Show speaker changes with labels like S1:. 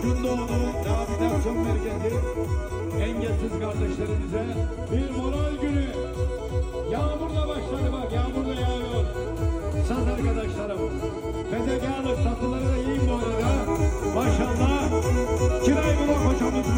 S1: Kundoğdu Rehabilitasyon Merkezi engelsiz kardeşlerimize bir moral günü. Yağmurla başladı bak, yağmur da yağıyor. Sat arkadaşlarım. Fedakarlık, tatlıları da yiyin bu arada. Maşallah. Kiray Burak hocamız